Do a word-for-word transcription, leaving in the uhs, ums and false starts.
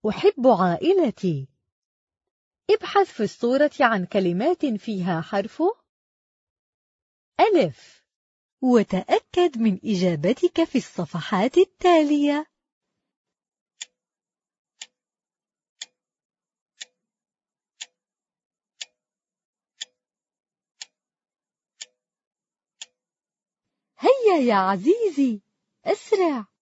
أحب عائلتي. ابحث في الصورة عن كلمات فيها حرف ألف، وتأكد من إجابتك في الصفحات التالية. هيا يا عزيزي، أسرع.